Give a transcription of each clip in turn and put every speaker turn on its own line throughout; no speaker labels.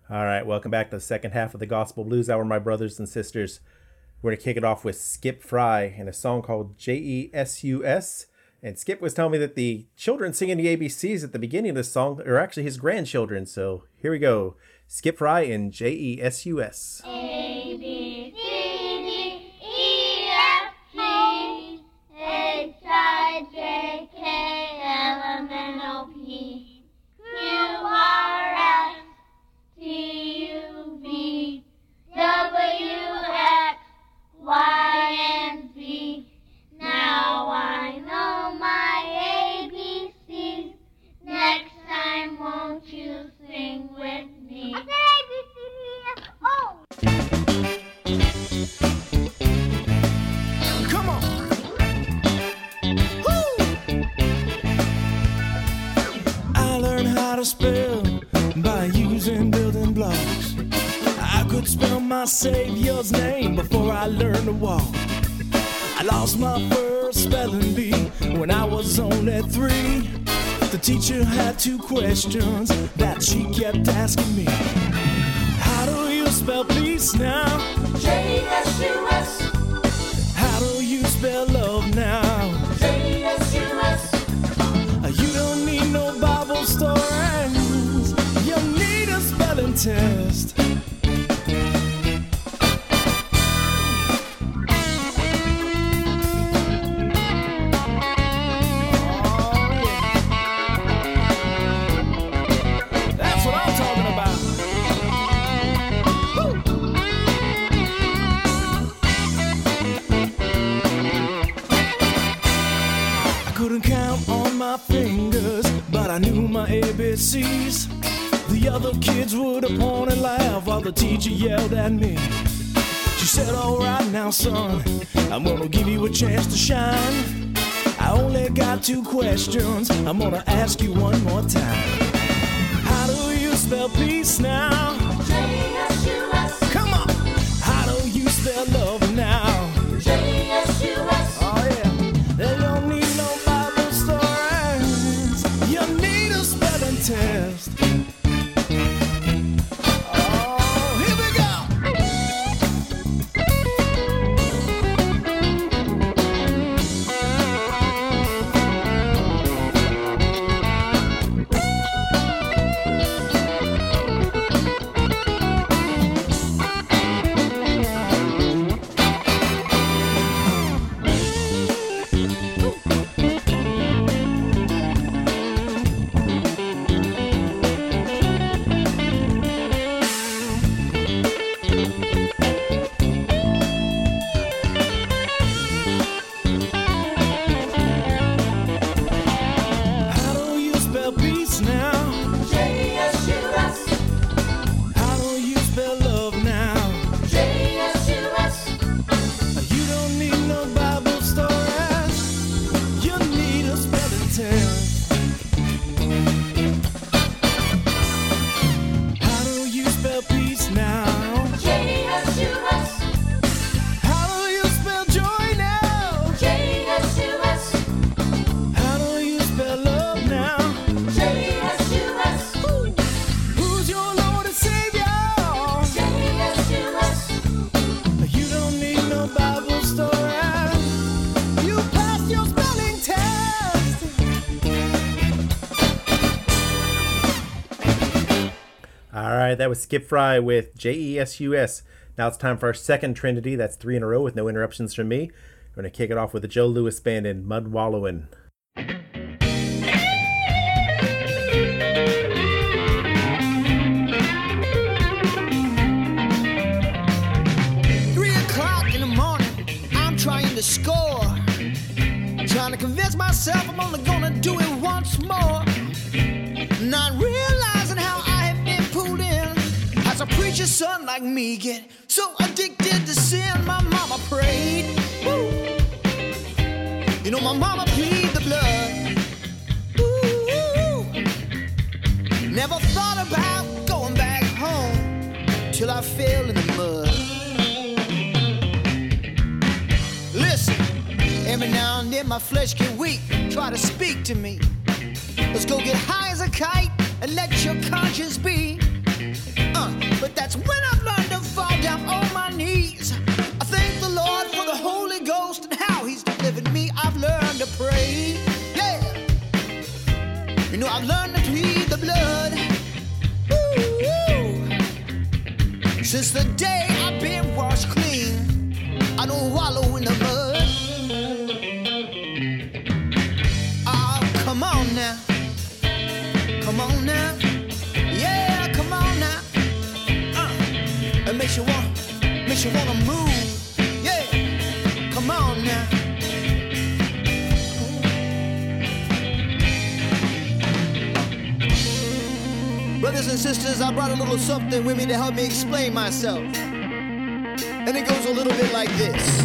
All right, welcome back to the second half of the Gospel Blues Hour, my brothers and sisters. We're going to kick it off with Skip Fry and a song called Jesus. And Skip was telling me that the children singing the ABCs at the beginning of this song are actually his grandchildren. So here we go. Skip Fry and Jesus.
A, B, C, D, E, F, G, H, I, J, K, L, M, N, O, P, Q, R, S, T, U, V, W, X, Y, and Z. Now I know my ABCs. Next time, won't you sing with me? I said ABCDEF. Oh!
Come on! Woo! I learned how to spell by using building blocks. I could spell my Savior's name before I learned to walk. I lost my first spelling bee when I was only 3. The teacher had 2 questions that she kept asking me. How do you spell peace now? J-E-S-U-S. How do you spell love now? J-E-S-U-S. You don't need no Bible stories. You need a spelling test. I knew my ABCs. The other kids would point and laugh while the teacher yelled at me. She said, all right now, son, I'm gonna give you a chance to shine. I only got 2 questions, I'm gonna ask you one more time. How do you spell peace now? J-E-S-U-S. Come on! How do you spell love now? J-E-S-U-S. Oh yeah, they don't need no Bible stories. You need a spelling test.
That was Skip Fry with Jesus. Now it's time for our second Trinity. That's 3 in a row with no interruptions from me. We're going to kick it off with the Joe Louis Band and Mud Wallowin'.
3 o'clock in the morning, I'm trying to score. Trying to convince myself I'm only gonna do it once more. Not realizing how I have been pulled in. As a preacher's son like me get so addicted to sin, my mama prayed. Woo. You know my mama plead the blood. Ooh. Never thought about going back home till I fell in the mud. Listen, every now and then my flesh get weak, try to speak to me. Let's go get high as a kite and let your conscience be.
Since the day I've been washed clean, I don't wallow in the mud. Oh, come on now. Come on now. Yeah, come on now. It makes you wanna move. Yeah, come on now. Brothers and sisters, I brought a little something with me to help me explain myself. And it goes a little bit like this.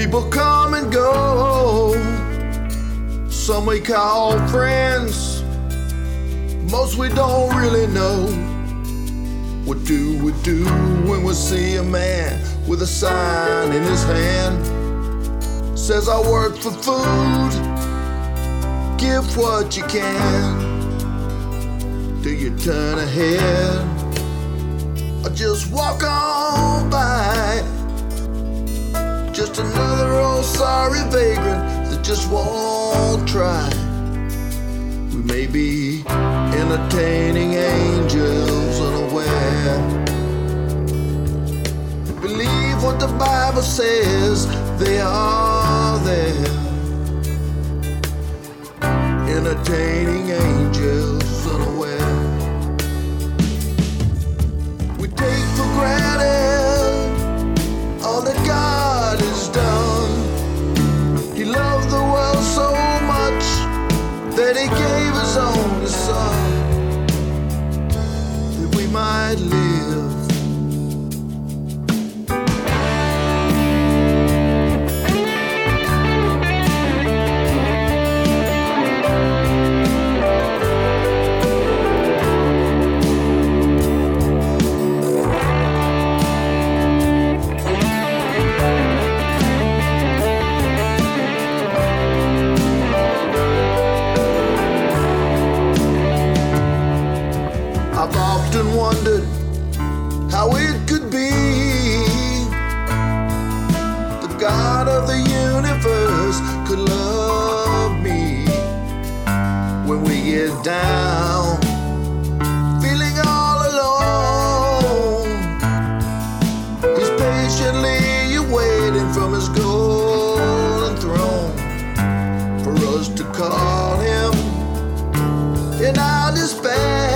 People come and go, some we call friends, most we don't really know. What do we do when we see a man with a sign in his hand? Says I work for food, give what you can. Do you turn ahead or just walk on by? Just another old sorry vagrant that just won't try. We may be entertaining angels unaware. Believe what the Bible says, they are there. Entertaining angels unaware. We take for granted all that God has done. He loved the world so much that he gave his only son, that we might live. I've often wondered how it could be the God of the universe could love me when we get down, feeling all alone. He's patiently waiting from his golden throne for us to call him in our despair.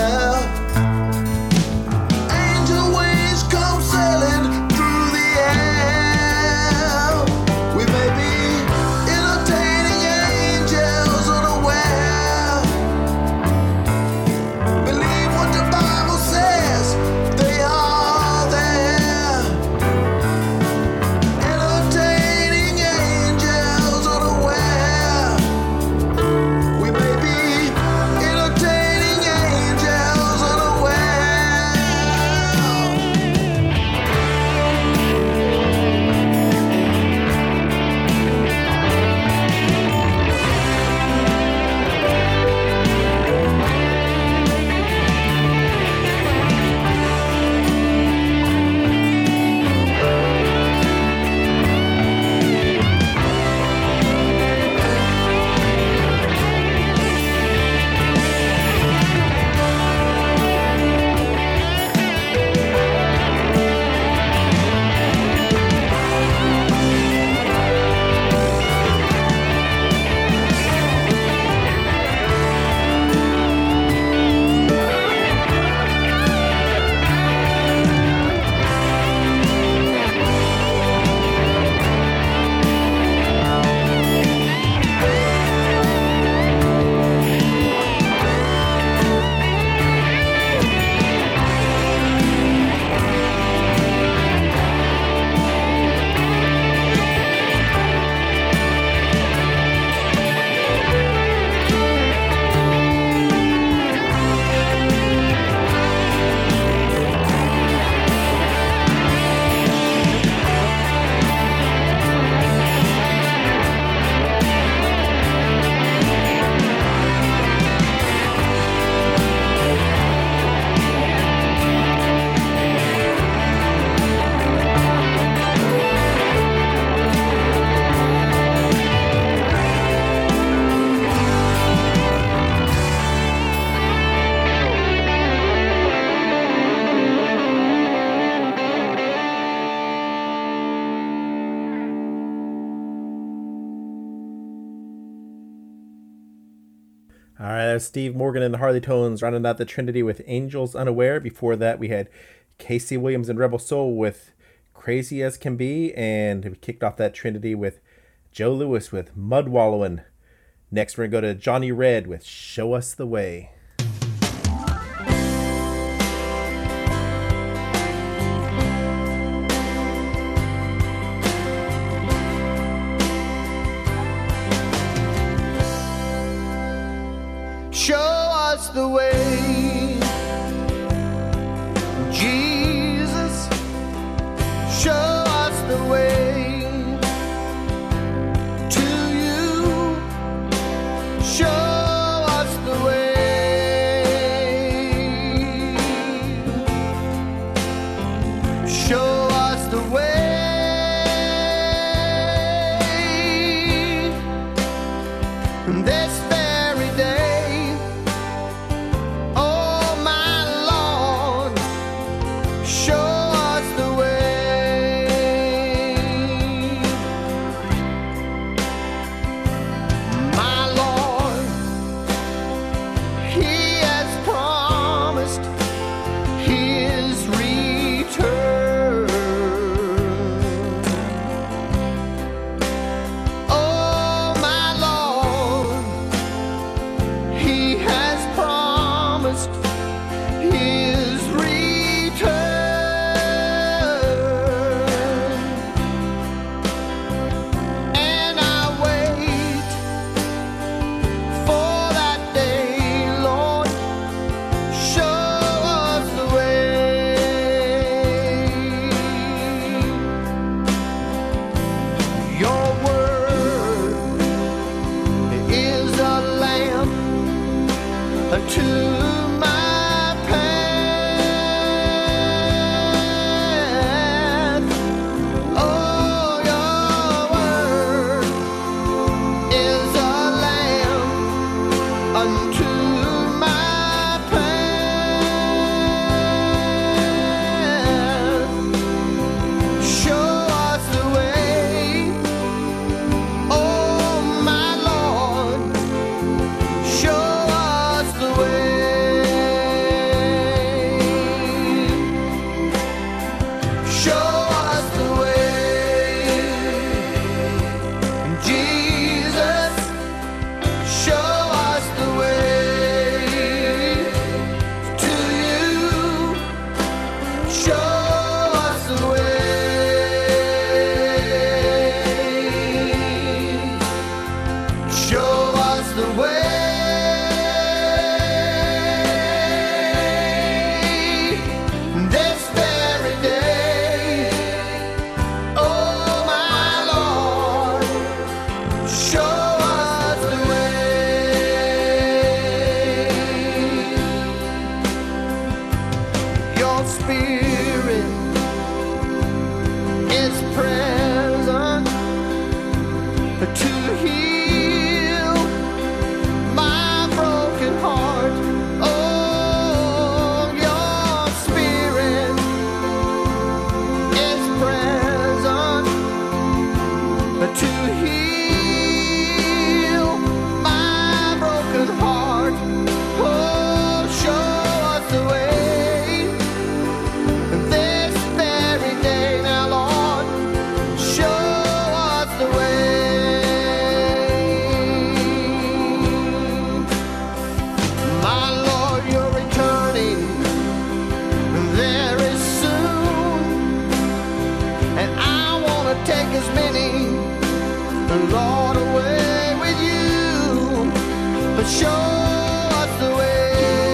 All right, that was Steve Morgan and the Harley Tones rounding out the Trinity with Angels Unaware. Before that, we had Casey Williams and Rebel Soul with Crazy As Can Be. And we kicked off that Trinity with Joe Lewis with Mud Wallowin'. Next, we're going to go to Johnny Red with Show Us the Way.
us the way. Jesus, show us the way to you. Show us the way. Show us the way. This very day, oh my Lord, show us the way. My Lord, He has promised His return. Oh my Lord, He has promised His return. And I wait for that day, Lord. Show us the way. Your word is a lamp unto my path. Oh, your word is a lamp unto my path. Show us the way, oh my Lord. Show us the way. Show us the way. Jesus, show us the way to you. Show us the way. Show us the way. This very day, oh my Lord, show us the way. Your Spirit is present to heal my broken heart. Oh, your Spirit is present to heal my broken heart. Oh, show us the way. This very day now, Lord, show us the way. My Lord, you're returning very soon, and I want to take as many, Lord, away with you. But show us the way.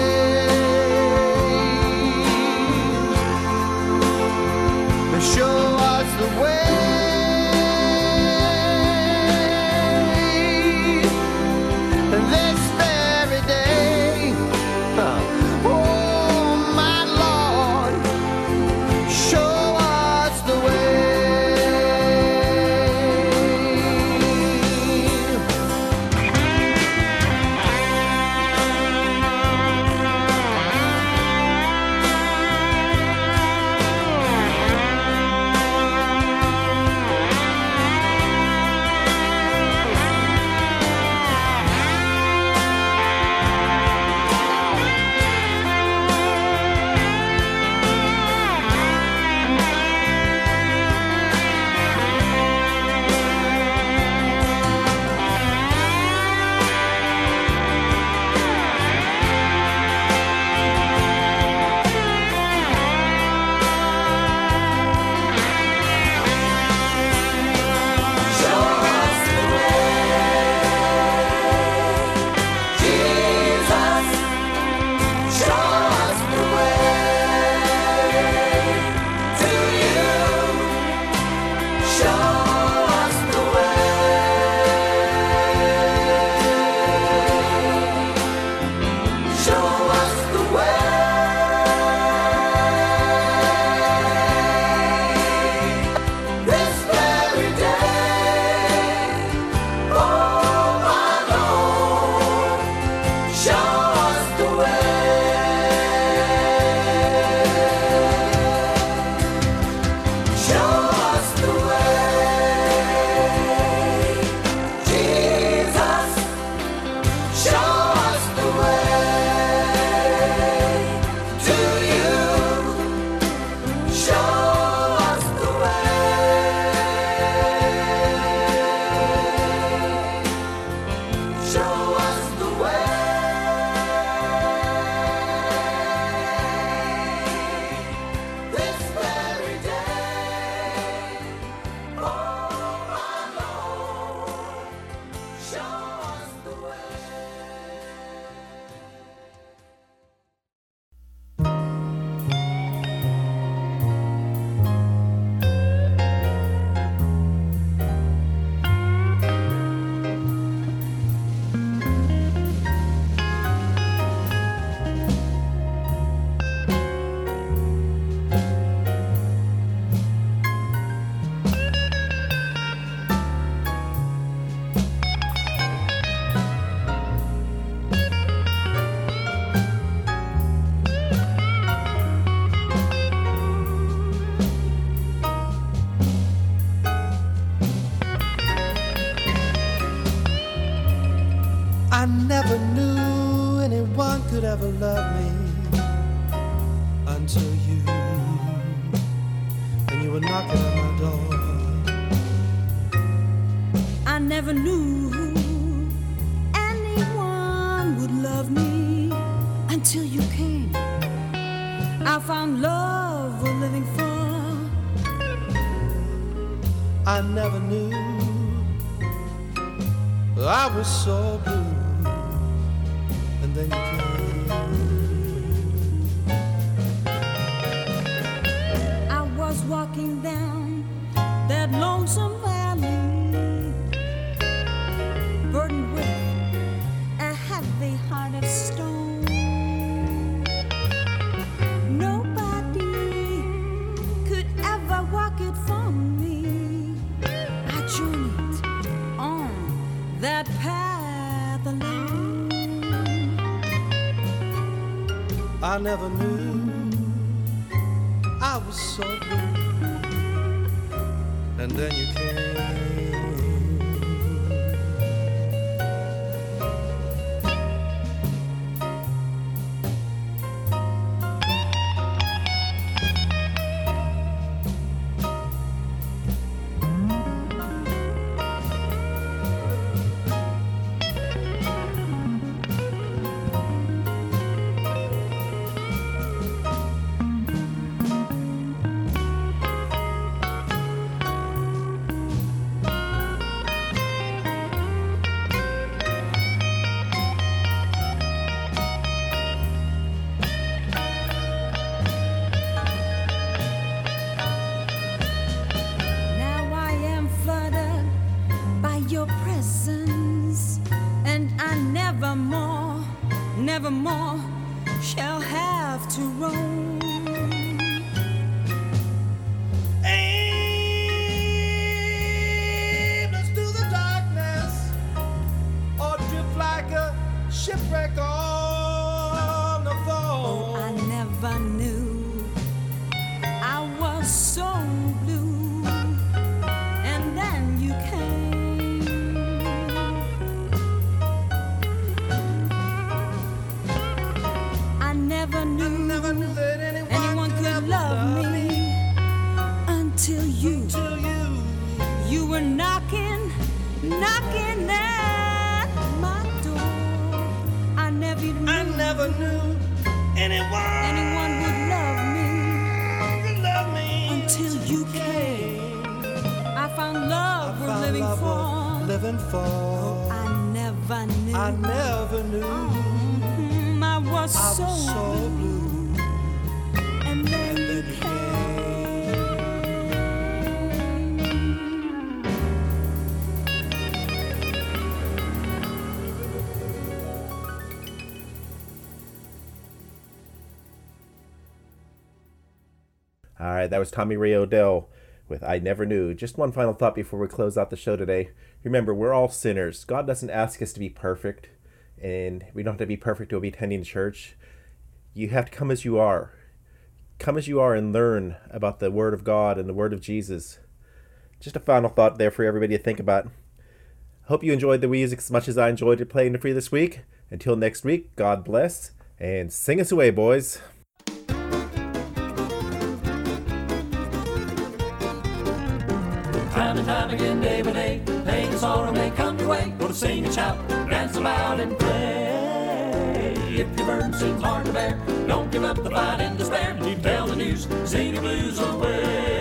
Show us the way. This very day, oh my Lord, show us the way.
I never knew anyone could ever love me until you, and you were knocking on my door.
I never knew anyone would love me until you came. I found love worth living for.
I never knew I was so blue. And then you came.
I was walking down that lonesome valley, burdened with a heavy heart of stone. Nobody could ever walk it for me. I journeyed on that path alone.
I never knew I was so blue. And then you came.
Nevermore shall have to roam.
Aimless through the darkness, or drift like a shipwreck on the foam.
Oh, I never knew I was so blue, and then you came. I never knew
that
anyone could love me until you were knocking at my door. I never knew anyone would love me until you came. I found love worth living for. Oh, I never knew. I was so blue, and then you came.
All right, that was Tommy Ray O'Dell with I Never Knew. Just one final thought before we close out the show today. Remember, we're all sinners. God doesn't ask us to be perfect, and we don't have to be perfect to be attending church. You have to come as you are. Come as you are and learn about the Word of God and the Word of Jesus. Just a final thought there for everybody to think about. Hope you enjoyed the music as much as I enjoyed it playing it for you this week. Until next week, God bless, and sing us away, boys.
Time and time again, day by day, pain and sorrow may come your way. Go to sing and shout, dance aloud and pray. If your burden seems hard to bear, don't give up the fight in despair. You tell the news, sing your blues away.